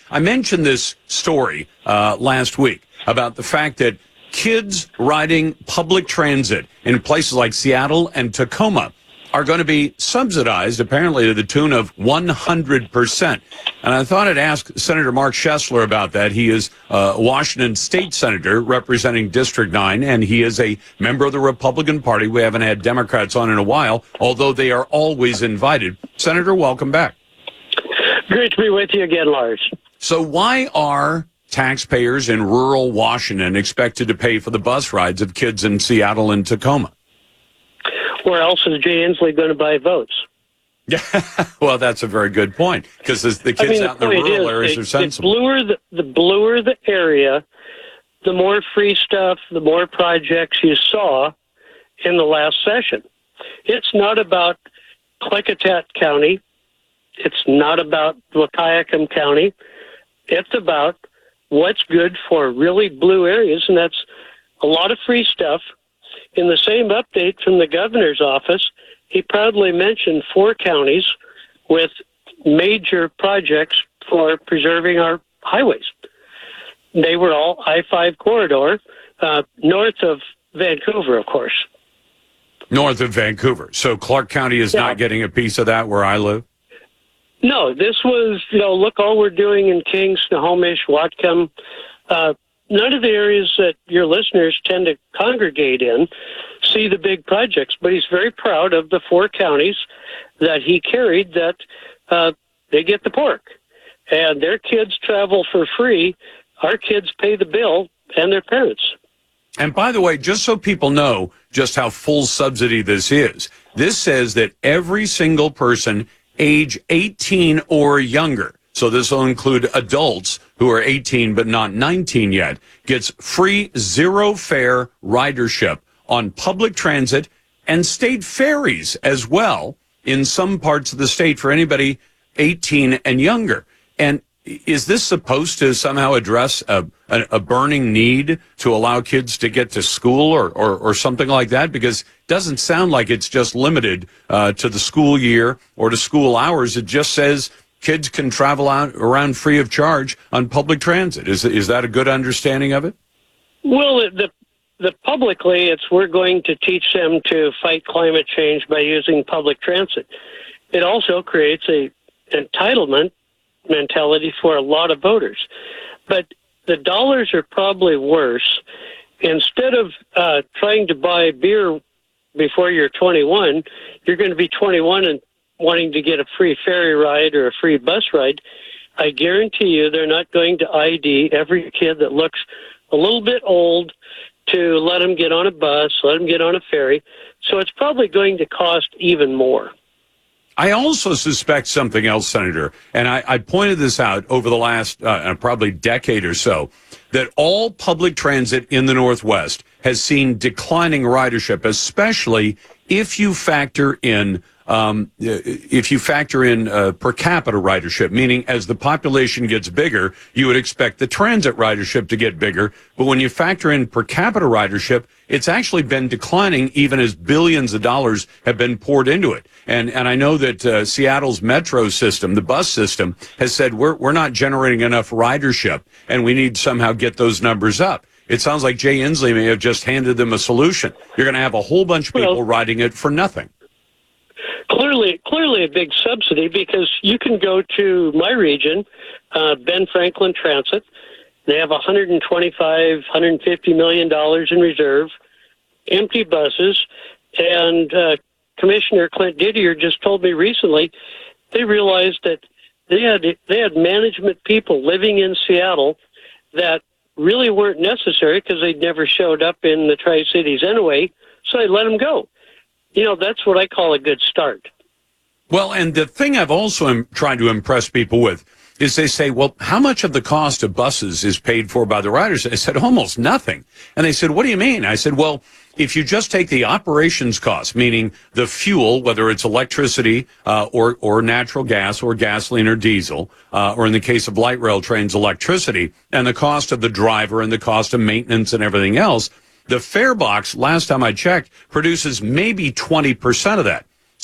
I mentioned this story last week about the fact that kids riding public transit in places like Seattle and Tacoma are going to be subsidized, apparently to the tune of 100%. And I thought I'd ask Senator Mark Schessler about that. He is a Washington state senator representing District 9, and he is a member of the Republican Party. We haven't had Democrats on in a while, although they are always invited. Senator, welcome back. Great to be with you again, Lars. So why are taxpayers in rural Washington expected to pay for the bus rides of kids in Seattle and Tacoma? Where else is Jay Inslee going to buy votes? Yeah, well, that's a very good point, because the kids out in the rural areas are sensible. The bluer the area, the more free stuff, the more projects you saw in the last session. It's not about Klickitat County. It's not about Wahkiakum County. It's about what's good for really blue areas, and that's a lot of free stuff. In the same update from the governor's office, he proudly mentioned 4 counties with major projects for preserving our highways. They were all I-5 corridor, north of Vancouver, of course. North of Vancouver. So Clark County is not getting a piece of that where I live? No, this was, look, all we're doing in King, Snohomish, Whatcom, none of the areas that your listeners tend to congregate in see the big projects, but he's very proud of the 4 counties that he carried that they get the pork. And their kids travel for free. Our kids pay the bill and their parents. And by the way, just so people know just how full subsidy this says that every single person age 18 or younger, so this will include adults who are 18 but not 19 yet, gets free zero fare ridership on public transit and state ferries as well in some parts of the state for anybody 18 and younger. And is this supposed to somehow address a burning need to allow kids to get to school or something like that? Because it doesn't sound like it's just limited to the school year or to school hours. It just says kids can travel around free of charge on public transit. Is that a good understanding of it? Well, the publicly, we're going to teach them to fight climate change by using public transit. It also creates a entitlement mentality for a lot of voters. But the dollars are probably worse. Instead of trying to buy beer before you're 21, you're going to be 21 and wanting to get a free ferry ride or a free bus ride. I guarantee you they're not going to ID every kid that looks a little bit old to let them get on a bus, let them get on a ferry. So it's probably going to cost even more. I also suspect something else, Senator, and I pointed this out over the last probably decade or so, that all public transit in the Northwest has seen declining ridership, especially if you factor in per capita ridership, meaning as the population gets bigger, you would expect the transit ridership to get bigger. But when you factor in per capita ridership, it's actually been declining even as billions of dollars have been poured into it. And I know that Seattle's metro system, the bus system, has said we're not generating enough ridership and we need to somehow get those numbers up. It sounds like Jay Inslee may have just handed them a solution. You're going to have a whole bunch of people riding it for nothing. Clearly a big subsidy, because you can go to my region, Ben Franklin Transit. They have $125, $150 million in reserve, empty buses, and Commissioner Clint Didier just told me recently they realized that they had management people living in Seattle that really weren't necessary because they'd never showed up in the Tri-Cities anyway, so they let them go. That's what I call a good start. Well, and the thing I've also tried to impress people with is they say, well, how much of the cost of buses is paid for by the riders? I said, almost nothing. And they said, what do you mean? I said, well, if you just take the operations cost, meaning the fuel, whether it's electricity or natural gas or gasoline or diesel, or in the case of light rail trains, electricity, and the cost of the driver and the cost of maintenance and everything else, the fare box, last time I checked, produces maybe 20% of that.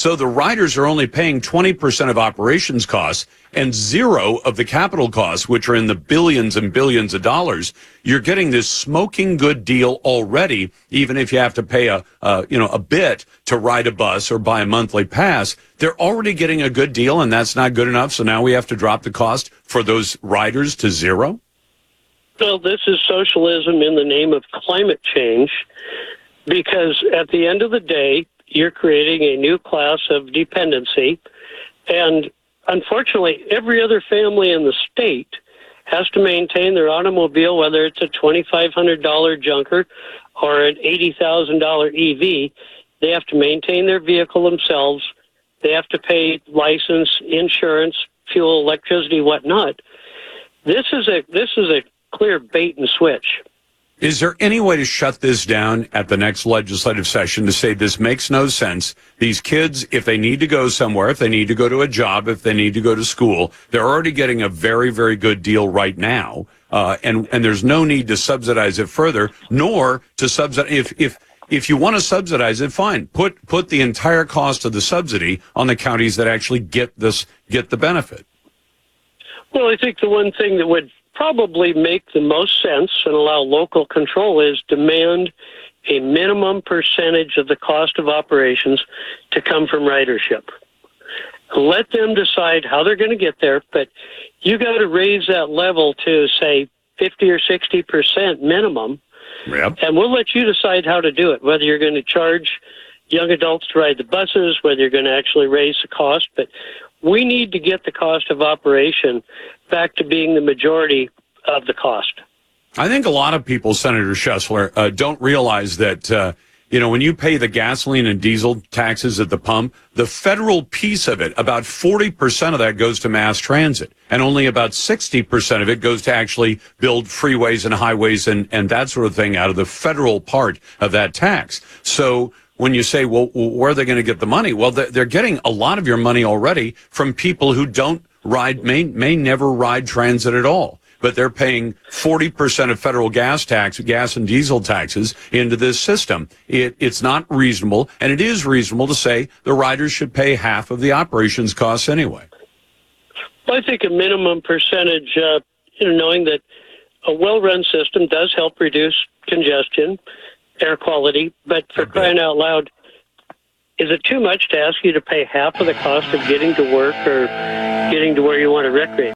So the riders are only paying 20% of operations costs and zero of the capital costs, which are in the billions and billions of dollars. You're getting this smoking good deal already, even if you have to pay a bit to ride a bus or buy a monthly pass. They're already getting a good deal, and that's not good enough. So now we have to drop the cost for those riders to zero. Well, this is socialism in the name of climate change, because at the end of the day, you're creating a new class of dependency. And unfortunately, every other family in the state has to maintain their automobile, whether it's a $2,500 junker or an $80,000 EV. They have to maintain their vehicle themselves. They have to pay license, insurance, fuel, electricity, whatnot. This is a clear bait and switch. Is there any way to shut this down at the next legislative session to say this makes no sense? These kids, if they need to go somewhere, if they need to go to a job, if they need to go to school, they're already getting a very, very good deal right now. And there's no need to subsidize it further, nor to subsidize. If you want to subsidize it, fine. Put the entire cost of the subsidy on the counties that actually get the benefit. Well, I think the one thing that would probably make the most sense and allow local control is demand a minimum percentage of the cost of operations to come from ridership. Let them decide how they're going to get there, but you got to raise that level to, say, 50 or 60% minimum, Yep. And we'll let you decide how to do it, whether you're going to charge young adults to ride the buses, whether you're going to actually raise the cost, but we need to get the cost of operation back to being the majority of the cost. I think a lot of people, Senator Schuessler, don't realize that, when you pay the gasoline and diesel taxes at the pump, the federal piece of it, about 40% of that goes to mass transit, and only about 60% of it goes to actually build freeways and highways and that sort of thing out of the federal part of that tax. So when you say, well, where are they going to get the money? Well, they're getting a lot of your money already from people who don't ride, may never ride transit at all. But they're paying 40% of federal gas and diesel taxes into this system. It's not reasonable, and it is reasonable to say the riders should pay half of the operations costs anyway. Well, I think a minimum percentage, knowing that a well-run system does help reduce congestion, air quality, but for crying out loud, is it too much to ask you to pay half of the cost of getting to work or getting to where you want to recreate?